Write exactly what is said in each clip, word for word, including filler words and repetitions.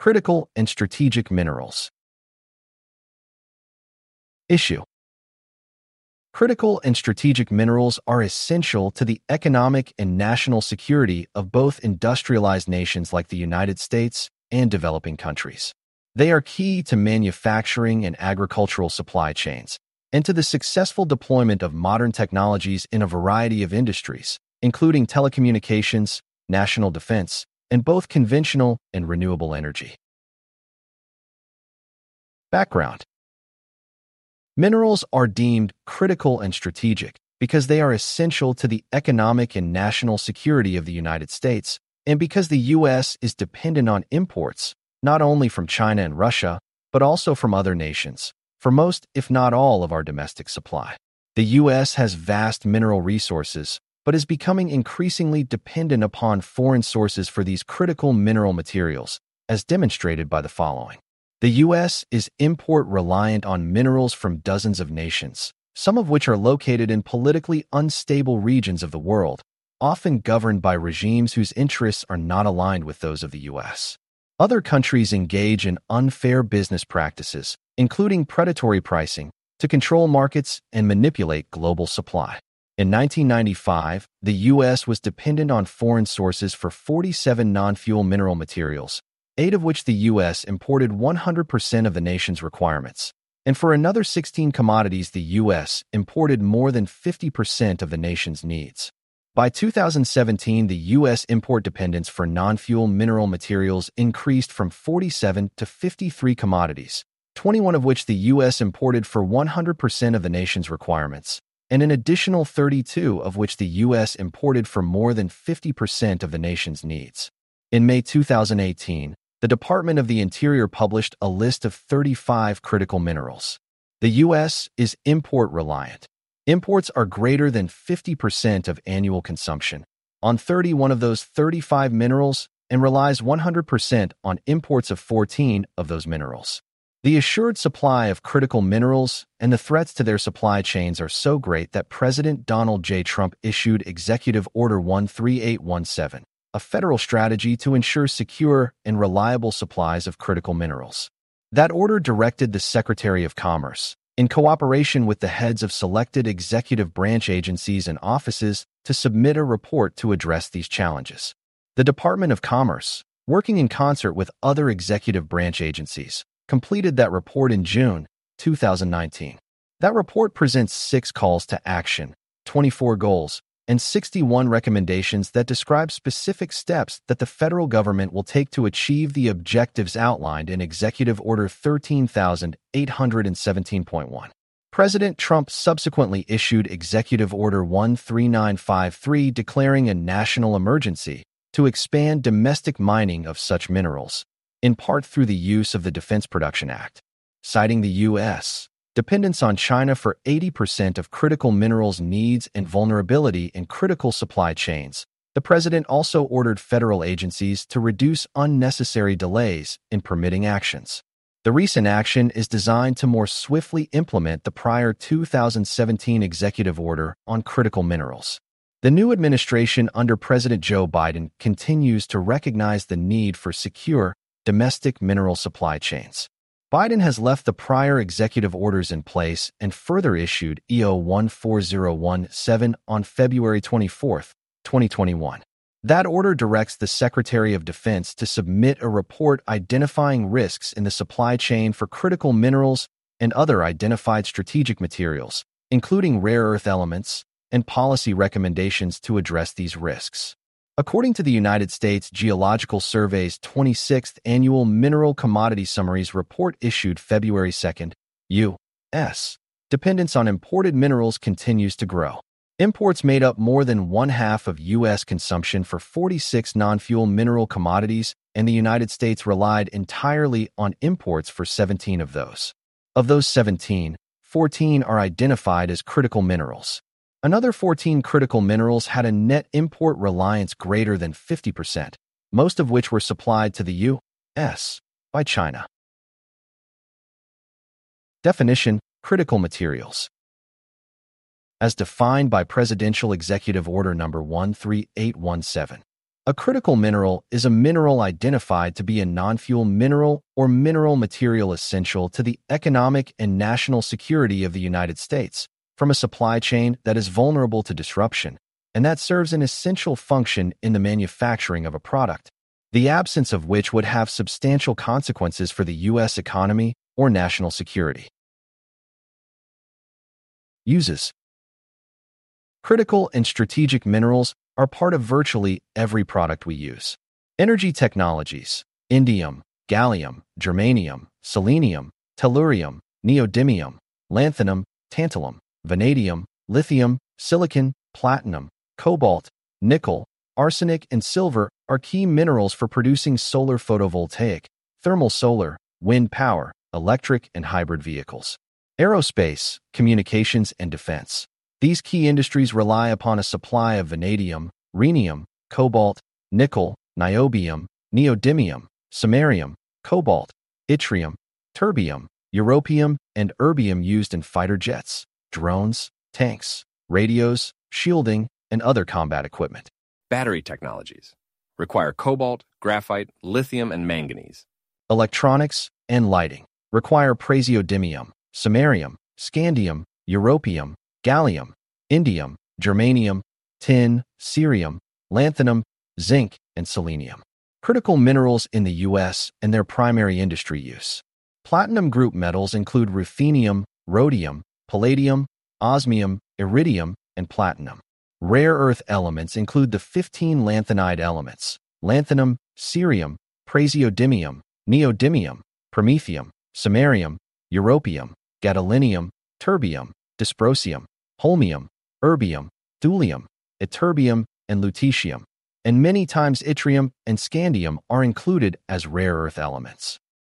Critical and strategic minerals. Issue: critical and strategic minerals are essential to the economic and national security of both industrialized nations like the United States and developing countries. They are key to manufacturing and agricultural supply chains, and to the successful deployment of modern technologies in a variety of industries, including telecommunications, national defense, and both conventional and renewable energy. Background: minerals are deemed critical and strategic because they are essential to the economic and national security of the United States, and because the U S is dependent on imports, not only from China and Russia, but also from other nations, for most, if not all, of our domestic supply. The U S has vast mineral resources, but is becoming increasingly dependent upon foreign sources for these critical mineral materials, as demonstrated by the following. The U S is import-reliant on minerals from dozens of nations, some of which are located in politically unstable regions of the world, often governed by regimes whose interests are not aligned with those of the U S. Other countries engage in unfair business practices, including predatory pricing, to control markets and manipulate global supply. In nineteen ninety-five, the U S was dependent on foreign sources for forty-seven non-fuel mineral materials, eight of which the U S imported one hundred percent of the nation's requirements, and for another sixteen commodities the U S imported more than fifty percent of the nation's needs. By two thousand seventeen, the U S import dependence for non-fuel mineral materials increased from forty-seven to fifty-three commodities, twenty-one of which the U S imported for one hundred percent of the nation's requirements, and an additional thirty-two of which the U S imported for more than fifty percent of the nation's needs. In May two thousand eighteen, the Department of the Interior published a list of thirty-five critical minerals. The U S is import-reliant. Imports are greater than fifty percent of annual consumption on thirty-one of those thirty-five minerals and relies one hundred percent on imports of fourteen of those minerals. The assured supply of critical minerals and the threats to their supply chains are so great that President Donald J. Trump issued Executive Order one three eight one seven, a federal strategy to ensure secure and reliable supplies of critical minerals. That order directed the Secretary of Commerce, in cooperation with the heads of selected executive branch agencies and offices, to submit a report to address these challenges. The Department of Commerce, working in concert with other executive branch agencies, completed that report in June two thousand nineteen. That report presents six calls to action, twenty-four goals, and sixty-one recommendations that describe specific steps that the federal government will take to achieve the objectives outlined in Executive Order thirteen thousand eight hundred seventeen point one. President Trump subsequently issued Executive Order one three nine five three declaring a national emergency to expand domestic mining of such minerals, in part through the use of the Defense Production Act. Citing the U S dependence on China for eighty percent of critical minerals needs and vulnerability in critical supply chains, the president also ordered federal agencies to reduce unnecessary delays in permitting actions. The recent action is designed to more swiftly implement the prior two thousand seventeen executive order on critical minerals. The new administration under President Joe Biden continues to recognize the need for secure, domestic mineral supply chains. Biden has left the prior executive orders in place and further issued E O one four zero one seven on February twenty-fourth, twenty twenty-one. That order directs the Secretary of Defense to submit a report identifying risks in the supply chain for critical minerals and other identified strategic materials, including rare earth elements, and policy recommendations to address these risks. According to the United States Geological Survey's twenty-sixth Annual Mineral Commodity Summaries report issued February second, U S dependence on imported minerals continues to grow. Imports made up more than one half of U S consumption for forty-six non-fuel mineral commodities, and the United States relied entirely on imports for seventeen of those. Of those seventeen, fourteen are identified as critical minerals. Another fourteen critical minerals had a net import reliance greater than fifty percent, most of which were supplied to the U S by China. Definition: critical materials. As defined by Presidential Executive Order Number one three eight one seven. A A critical mineral is a mineral identified to be a non-fuel mineral or mineral material essential to the economic and national security of the United States, from a supply chain that is vulnerable to disruption, and that serves an essential function in the manufacturing of a product, the absence of which would have substantial consequences for the U S economy or national security. Uses. Critical and strategic minerals are part of virtually every product we use. Energy technologies: indium, gallium, germanium, selenium, tellurium, neodymium, lanthanum, tantalum, vanadium, lithium, silicon, platinum, cobalt, nickel, arsenic, and silver are key minerals for producing solar photovoltaic, thermal solar, wind power, electric, and hybrid vehicles. Aerospace, communications, and defense. These key industries rely upon a supply of vanadium, rhenium, cobalt, nickel, niobium, neodymium, samarium, cobalt, yttrium, terbium, europium, and erbium used in fighter jets, drones, tanks, radios, shielding, and other combat equipment. Battery technologies require cobalt, graphite, lithium, and manganese. Electronics and lighting require praseodymium, samarium, scandium, europium, gallium, indium, germanium, tin, cerium, lanthanum, zinc, and selenium. Critical minerals in the U S and their primary industry use. Platinum group metals include ruthenium, rhodium, palladium, osmium, iridium, and platinum. Rare earth elements include the fifteen lanthanide elements: lanthanum, cerium, praseodymium, neodymium, promethium, samarium, europium, gadolinium, terbium, dysprosium, holmium, erbium, thulium, ytterbium, and lutetium, and many times yttrium and scandium are included as rare earth elements.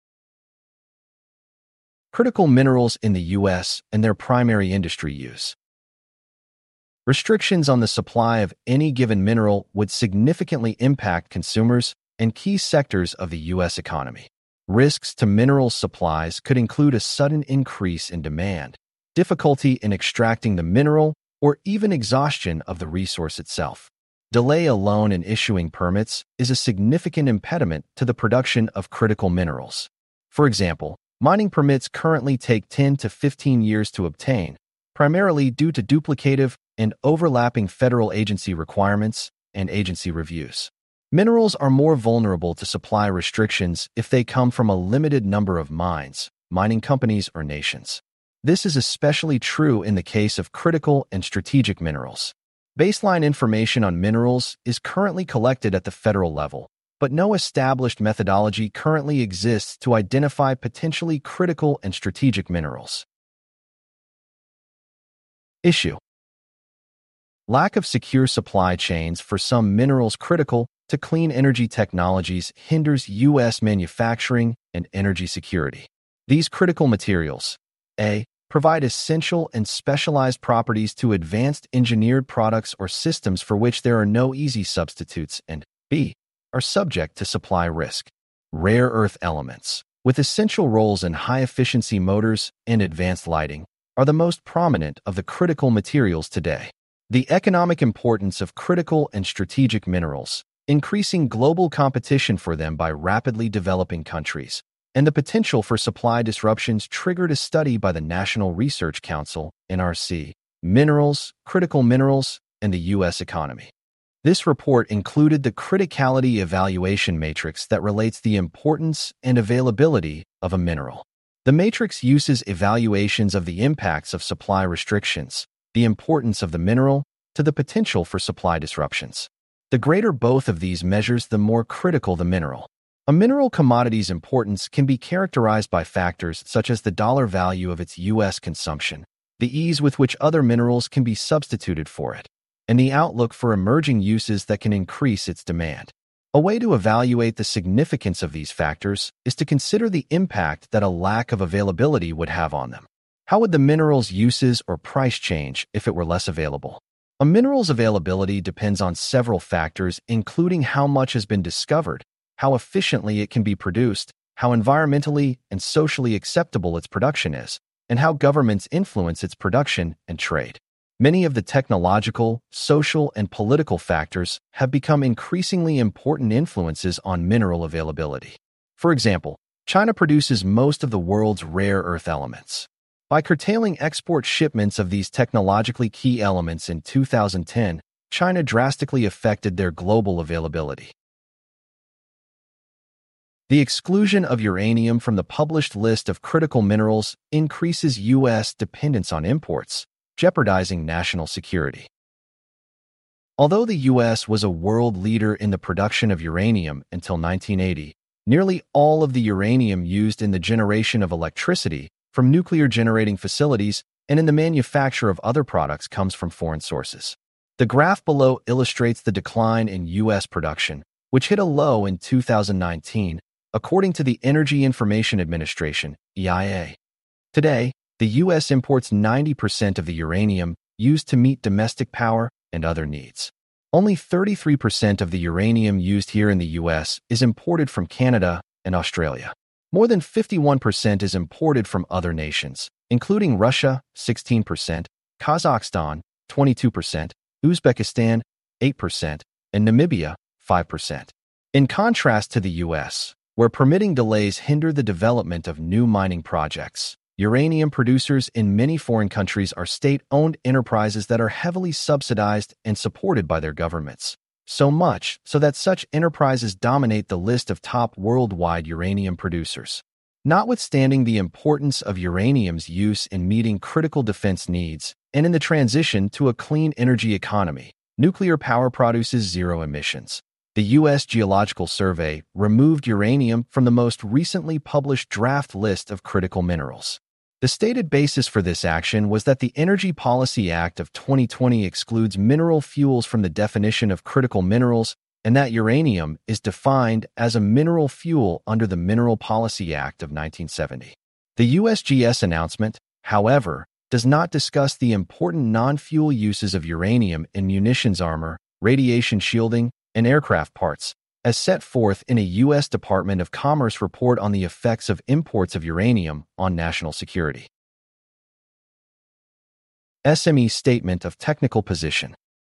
Critical minerals in the U S and their primary industry use. Restrictions on the supply of any given mineral would significantly impact consumers and key sectors of the U S economy. Risks to mineral supplies could include a sudden increase in demand, difficulty in extracting the mineral, or even exhaustion of the resource itself. Delay alone in issuing permits is a significant impediment to the production of critical minerals. For example, mining permits currently take ten to fifteen years to obtain, primarily due to duplicative and overlapping federal agency requirements and agency reviews. Minerals are more vulnerable to supply restrictions if they come from a limited number of mines, mining companies, or nations. This is especially true in the case of critical and strategic minerals. Baseline information on minerals is currently collected at the federal level, but no established methodology currently exists to identify potentially critical and strategic minerals. Issue: lack of secure supply chains for some minerals critical to clean energy technologies hinders U S manufacturing and energy security. These critical materials: A. provide essential and specialized properties to advanced engineered products or systems for which there are no easy substitutes, and B. are subject to supply risk. Rare earth elements, with essential roles in high-efficiency motors and advanced lighting, are the most prominent of the critical materials today. The economic importance of critical and strategic minerals, increasing global competition for them by rapidly developing countries, and the potential for supply disruptions triggered a study by the National Research Council, N R C, Minerals, Critical Minerals, and the U S Economy. This report included the criticality evaluation matrix that relates the importance and availability of a mineral. The matrix uses evaluations of the impacts of supply restrictions, the importance of the mineral, to the potential for supply disruptions. The greater both of these measures, the more critical the mineral. A mineral commodity's importance can be characterized by factors such as the dollar value of its U S consumption, the ease with which other minerals can be substituted for it, and the outlook for emerging uses that can increase its demand. A way to evaluate the significance of these factors is to consider the impact that a lack of availability would have on them. How would the mineral's uses or price change if it were less available? A mineral's availability depends on several factors, including how much has been discovered, how efficiently it can be produced, how environmentally and socially acceptable its production is, and how governments influence its production and trade. Many of the technological, social, and political factors have become increasingly important influences on mineral availability. For example, China produces most of the world's rare earth elements. By curtailing export shipments of these technologically key elements in two thousand ten, China drastically affected their global availability. The exclusion of uranium from the published list of critical minerals increases U S dependence on imports, jeopardizing national security. Although the U S was a world leader in the production of uranium until nineteen eighty, nearly all of the uranium used in the generation of electricity from nuclear generating facilities and in the manufacture of other products comes from foreign sources. The graph below illustrates the decline in U S production, which hit a low in two thousand nineteen, according to the Energy Information Administration, E I A. Today, the U S imports ninety percent of the uranium used to meet domestic power and other needs. Only thirty-three percent of the uranium used here in the U S is imported from Canada and Australia. More than fifty-one percent is imported from other nations, including Russia, sixteen percent, Kazakhstan, twenty-two percent, Uzbekistan, eight percent, and Namibia, five percent. In contrast to the U S, where permitting delays hinder the development of new mining projects, uranium producers in many foreign countries are state-owned enterprises that are heavily subsidized and supported by their governments. So much so that such enterprises dominate the list of top worldwide uranium producers. Notwithstanding the importance of uranium's use in meeting critical defense needs and in the transition to a clean energy economy, nuclear power produces zero emissions. The U S Geological Survey removed uranium from the most recently published draft list of critical minerals. The stated basis for this action was that the Energy Policy Act of twenty twenty excludes mineral fuels from the definition of critical minerals and that uranium is defined as a mineral fuel under the Mineral Policy Act of nineteen seventy. The U S G S announcement, however, does not discuss the important non-fuel uses of uranium in munitions armor, radiation shielding, and aircraft parts, as set forth in a U S Department of Commerce report on the effects of imports of uranium on national security. S M E Statement of Technical Position.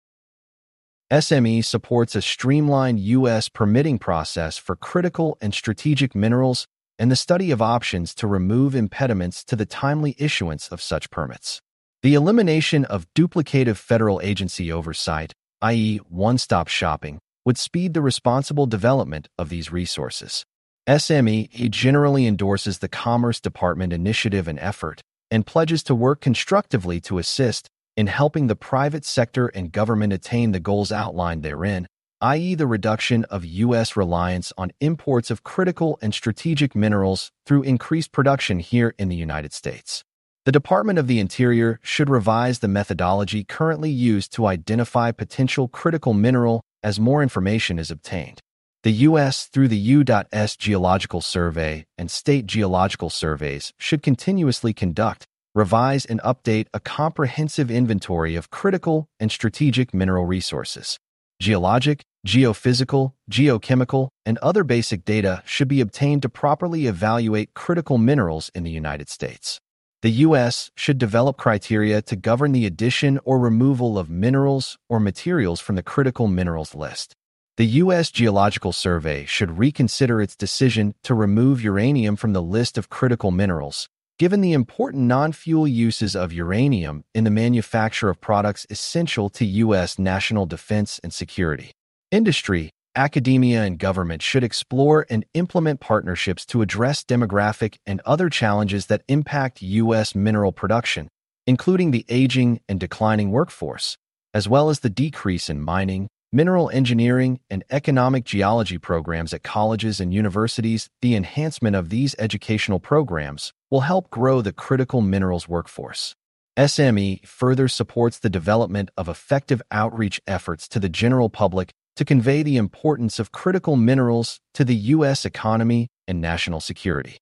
S M E supports a streamlined U S permitting process for critical and strategic minerals and the study of options to remove impediments to the timely issuance of such permits. The elimination of duplicative federal agency oversight, that is one-stop shopping, would speed the responsible development of these resources. S M E generally endorses the Commerce Department initiative and effort and pledges to work constructively to assist in helping the private sector and government attain the goals outlined therein, that is the reduction of U S reliance on imports of critical and strategic minerals through increased production here in the United States. The Department of the Interior should revise the methodology currently used to identify potential critical mineral as more information is obtained. The U S, through the U S Geological Survey and state geological surveys, should continuously conduct, revise, and update a comprehensive inventory of critical and strategic mineral resources. Geologic, geophysical, geochemical, and other basic data should be obtained to properly evaluate critical minerals in the United States. The U S should develop criteria to govern the addition or removal of minerals or materials from the critical minerals list. The U S Geological Survey should reconsider its decision to remove uranium from the list of critical minerals, given the important non-fuel uses of uranium in the manufacture of products essential to U S national defense and security. Industry, academia, and government should explore and implement partnerships to address demographic and other challenges that impact U S mineral production, including the aging and declining workforce, as well as the decrease in mining, mineral engineering, and economic geology programs at colleges and universities. The enhancement of these educational programs will help grow the critical minerals workforce. S M E further supports the development of effective outreach efforts to the general public to convey the importance of critical minerals to the U S economy and national security.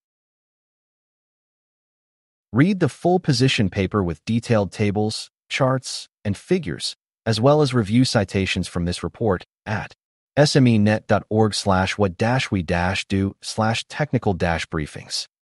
Read the full position paper with detailed tables, charts, and figures, as well as review citations from this report at smenet.org slash what dash we dash do slash technical dash briefings.